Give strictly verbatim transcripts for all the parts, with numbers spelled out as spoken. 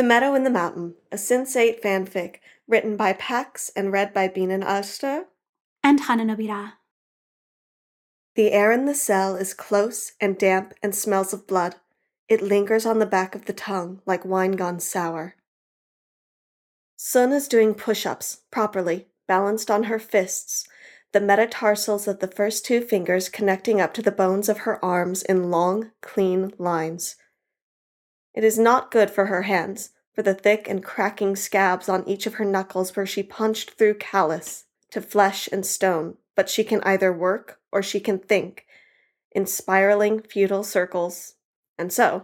The Meadow in the Mountain, a Sense eight fanfic, written by Pax and read by Bienen Aster. And Hananobira. The air in the cell is close and damp and smells of blood. It lingers on the back of the tongue like wine gone sour. Sun is doing push-ups, properly, balanced on her fists, the metatarsals of the first two fingers connecting up to the bones of her arms in long, clean lines. It is not good for her hands, for the thick and cracking scabs on each of her knuckles where she punched through callus to flesh and stone, but she can either work or she can think, in spiraling, futile circles, and so.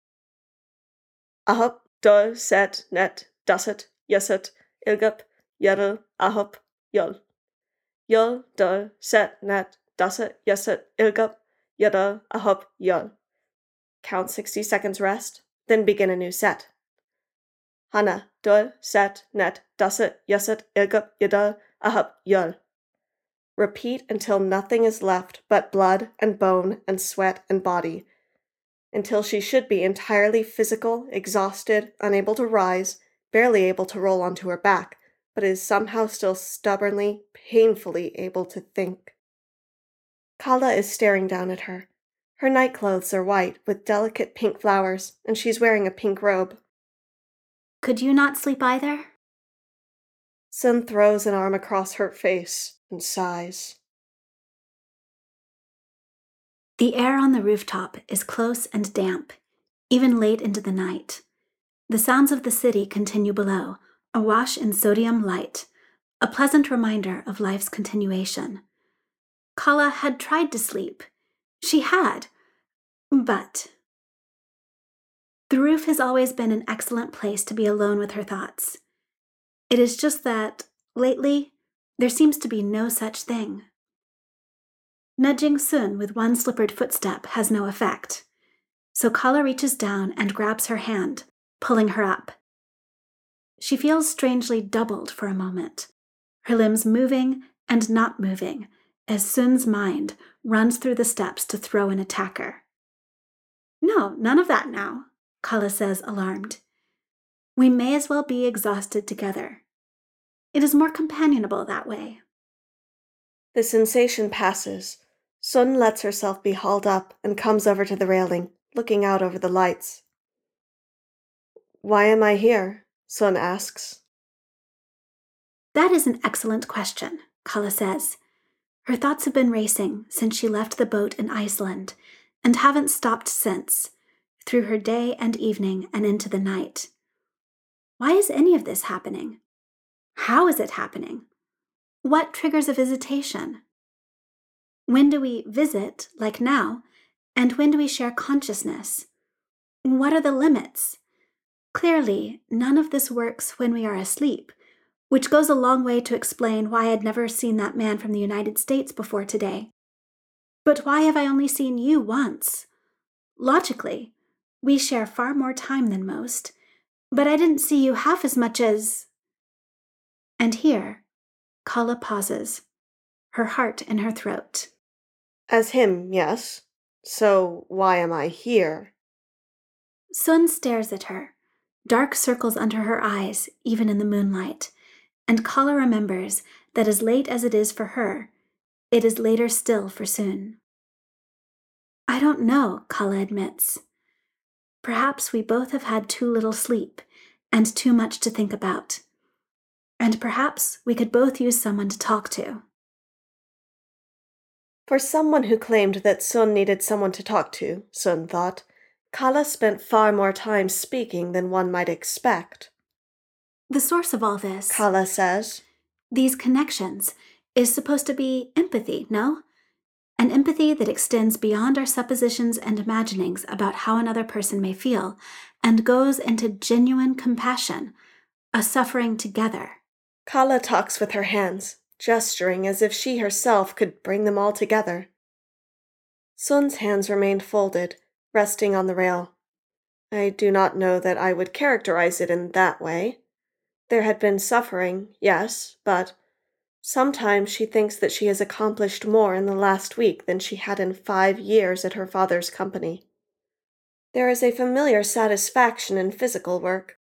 Ahop, do, set, net, dusset, yeset, ilgup, yedel, ahop, yol. Yol, do, set, net, dusset, yeset, ilgup, yedel, ahop, yol. Count sixty seconds rest, then begin a new set. Hana, do, set, net, dusset, yeset, ilgup, yedel, ahop, yol. Repeat until nothing is left but blood and bone and sweat and body, until she should be entirely physical, exhausted, unable to rise, barely able to roll onto her back, but is somehow still stubbornly, painfully able to think. Kala is staring down at her. Her nightclothes are white with delicate pink flowers, and she's wearing a pink robe. Could you not sleep either? Sun throws an arm across her face and sighs. The air on the rooftop is close and damp, even late into the night. The sounds of the city continue below, awash in sodium light, a pleasant reminder of life's continuation. Kala had tried to sleep. She had, but... The roof has always been an excellent place to be alone with her thoughts. It is just that, lately, there seems to be no such thing. Nudging Sun with one slippered footstep has no effect, so Kala reaches down and grabs her hand, pulling her up. She feels strangely doubled for a moment, her limbs moving and not moving as Sun's mind runs through the steps to throw an attacker. No, none of that now, Kala says, alarmed. We may as well be exhausted together. It is more companionable that way. The sensation passes. Sun lets herself be hauled up and comes over to the railing, looking out over the lights. Why am I here? Sun asks. That is an excellent question, Kala says. Her thoughts have been racing since she left the boat in Iceland, and haven't stopped since, through her day and evening and into the night. Why is any of this happening? How is it happening? What triggers a visitation? When do we visit, like now, and when do we share consciousness? What are the limits? Clearly, none of this works when we are asleep, which goes a long way to explain why I'd never seen that man from the United States before today. But why have I only seen you once? Logically, we share far more time than most, but I didn't see you half as much as... And here, Kala pauses, her heart in her throat. As him, yes. So why am I here? Sun stares at her, dark circles under her eyes, even in the moonlight, and Kala remembers that as late as it is for her, it is later still for Sun. I don't know, Kala admits. Perhaps we both have had too little sleep and too much to think about. And perhaps we could both use someone to talk to. For someone who claimed that Sun needed someone to talk to, Sun thought, Kala spent far more time speaking than one might expect. The source of all this, Kala says, these connections, is supposed to be empathy, no? An empathy that extends beyond our suppositions and imaginings about how another person may feel, and goes into genuine compassion, a suffering together. Kala talks with her hands, gesturing as if she herself could bring them all together. Sun's hands remained folded, resting on the rail. I do not know that I would characterize it in that way. There had been suffering, yes, but sometimes she thinks that she has accomplished more in the last week than she had in five years at her father's company. There is a familiar satisfaction in physical work,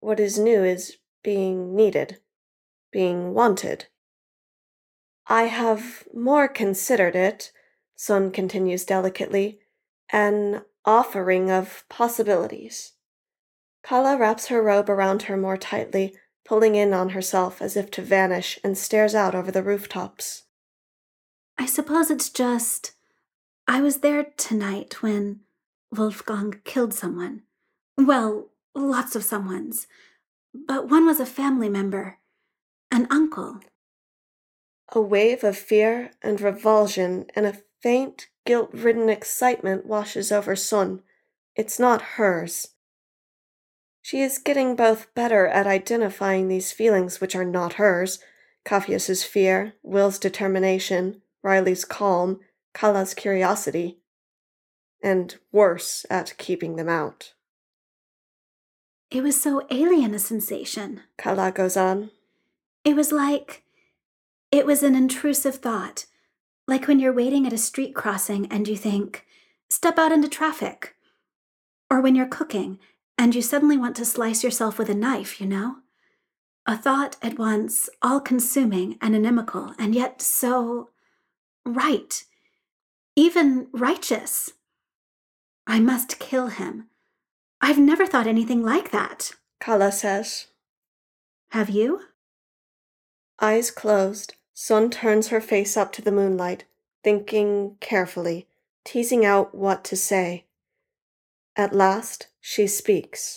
What is new is being needed, being wanted. I have more considered it, Sun continues delicately, an offering of possibilities. Kala wraps her robe around her more tightly, pulling in on herself as if to vanish, and stares out over the rooftops. I suppose it's just, I was there tonight when Wolfgang killed someone. Well, lots of someones. But one was a family member, an uncle. A wave of fear and revulsion and a faint, guilt-ridden excitement washes over Sun. It's not hers. She is getting both better at identifying these feelings which are not hers, Caphias's fear, Will's determination, Riley's calm, Kala's curiosity, and worse at keeping them out. It was so alien a sensation, Kala goes on. It was like, it was an intrusive thought, like when you're waiting at a street crossing and you think, step out into traffic. Or when you're cooking and you suddenly want to slice yourself with a knife, you know? A thought at once all-consuming and inimical, and yet so right, even righteous. I must kill him. I've never thought anything like that, Kala says. Have you? Eyes closed, Sun turns her face up to the moonlight, thinking carefully, teasing out what to say. At last, she speaks.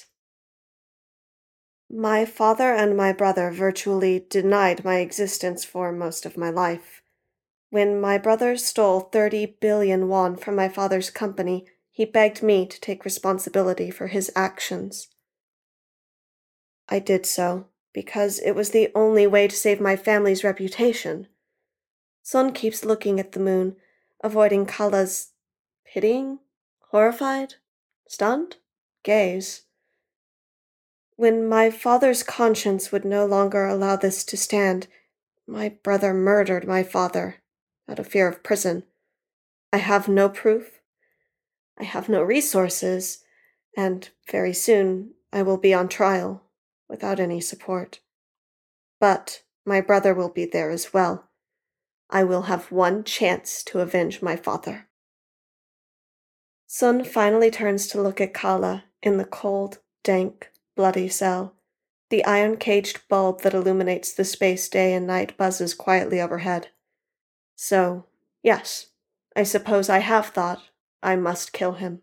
My father and my brother virtually denied my existence for most of my life. When my brother stole thirty billion won from my father's company, he begged me to take responsibility for his actions. I did so, because it was the only way to save my family's reputation. Sun keeps looking at the moon, avoiding Kala's pitying, horrified, stunned gaze. When my father's conscience would no longer allow this to stand, my brother murdered my father, out of fear of prison. I have no proof. I have no resources, and very soon I will be on trial, without any support. But my brother will be there as well. I will have one chance to avenge my father. Sun finally turns to look at Kala in the cold, dank, bloody cell. The iron-caged bulb that illuminates the space day and night buzzes quietly overhead. So, yes, I suppose I have thought I must kill him.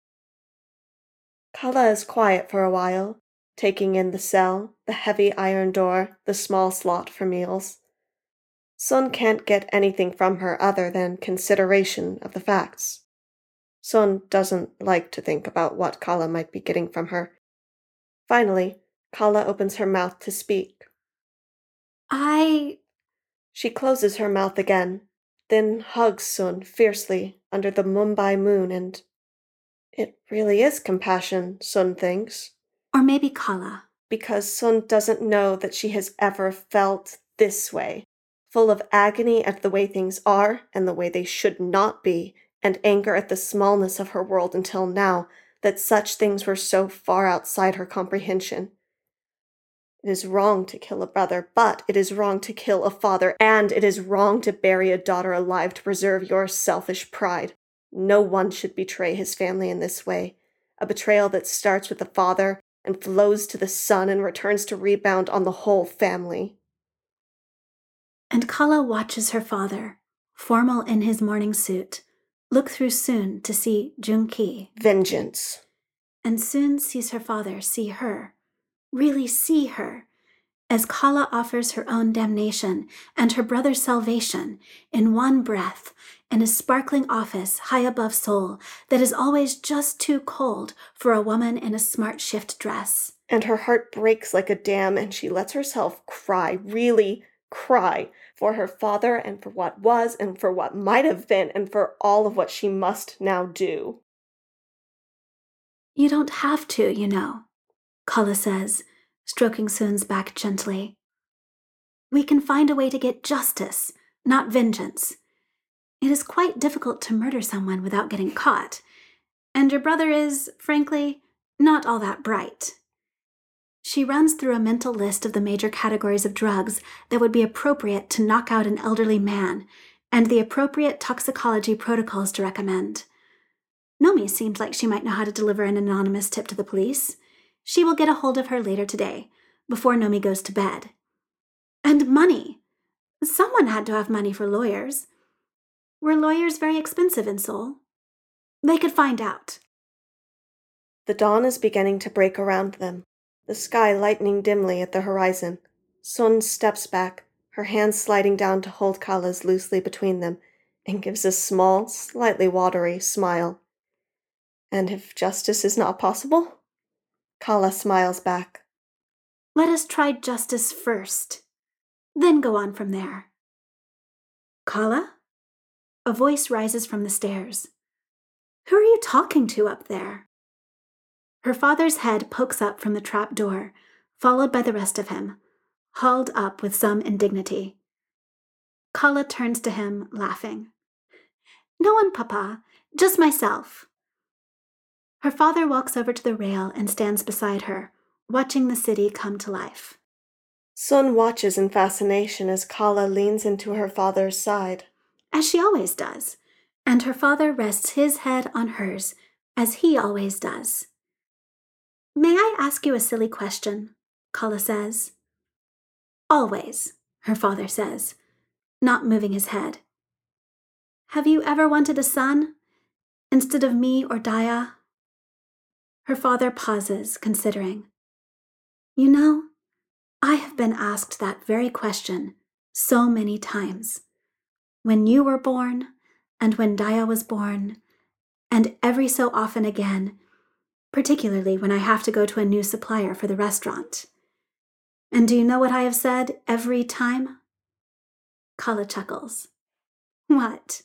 Kala is quiet for a while, taking in the cell, the heavy iron door, the small slot for meals. Sun can't get anything from her other than consideration of the facts. Sun doesn't like to think about what Kala might be getting from her. Finally, Kala opens her mouth to speak. I... She closes her mouth again, then hugs Sun fiercely under the Mumbai moon, and it really is compassion, Sun thinks. Or maybe Kala. Because Sun doesn't know that she has ever felt this way, full of agony at the way things are and the way they should not be, and anger at the smallness of her world until now, that such things were so far outside her comprehension. It is wrong to kill a brother, but it is wrong to kill a father, and it is wrong to bury a daughter alive to preserve your selfish pride. No one should betray his family in this way. A betrayal that starts with the father and flows to the son and returns to rebound on the whole family. And Kala watches her father, formal in his morning suit, look through Sun to see Junki. Vengeance. And Sun sees her father see her, really see her, as Kala offers her own damnation and her brother's salvation in one breath in a sparkling office high above Seoul that is always just too cold for a woman in a smart shift dress. And her heart breaks like a dam, and she lets herself cry, really cry, for her father and for what was and for what might have been and for all of what she must now do. You don't have to, you know, Kala says, stroking Sun's back gently. We can find a way to get justice, not vengeance. It is quite difficult to murder someone without getting caught, and your brother is, frankly, not all that bright. She runs through a mental list of the major categories of drugs that would be appropriate to knock out an elderly man, and the appropriate toxicology protocols to recommend. Nomi seems like she might know how to deliver an anonymous tip to the police. She will get a hold of her later today, before Nomi goes to bed. And money. Someone had to have money for lawyers. Were lawyers very expensive in Seoul? They could find out. The dawn is beginning to break around them, the sky lightening dimly at the horizon. Sun steps back, her hands sliding down to hold Kala's loosely between them, and gives a small, slightly watery smile. And if justice is not possible? Kala smiles back. Let us try justice first, then go on from there. Kala? A voice rises from the stairs. Who are you talking to up there? Her father's head pokes up from the trap door, followed by the rest of him, hauled up with some indignity. Kala turns to him, laughing. No one, Papa, just myself. Her father walks over to the rail and stands beside her, watching the city come to life. Sun watches in fascination as Kala leans into her father's side. As she always does, and her father rests his head on hers, as he always does. May I ask you a silly question? Kala says. Always, her father says, not moving his head. Have you ever wanted a son, instead of me or Daya? Her father pauses, considering. You know, I have been asked that very question so many times. When you were born, and when Daya was born, and every so often again, particularly when I have to go to a new supplier for the restaurant. And do you know what I have said every time? Kala chuckles. What?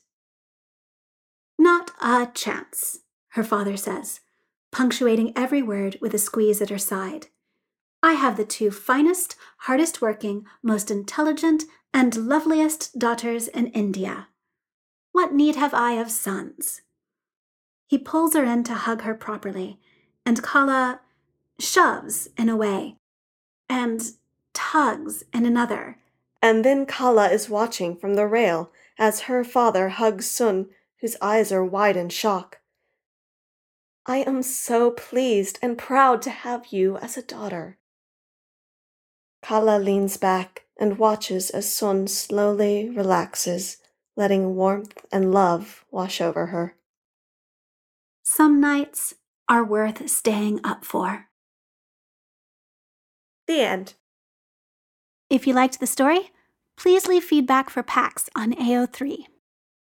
Not a chance, her father says, punctuating every word with a squeeze at her side. I have the two finest, hardest working, most intelligent, and loveliest daughters in India. What need have I of sons? He pulls her in to hug her properly, and Kala shoves in a way, and tugs in another. And then Kala is watching from the rail as her father hugs Sun, whose eyes are wide in shock. I am so pleased and proud to have you as a daughter. Kala leans back and watches as Sun slowly relaxes, letting warmth and love wash over her. Some nights are worth staying up for. The end. If you liked the story, please leave feedback for PAX on A O three.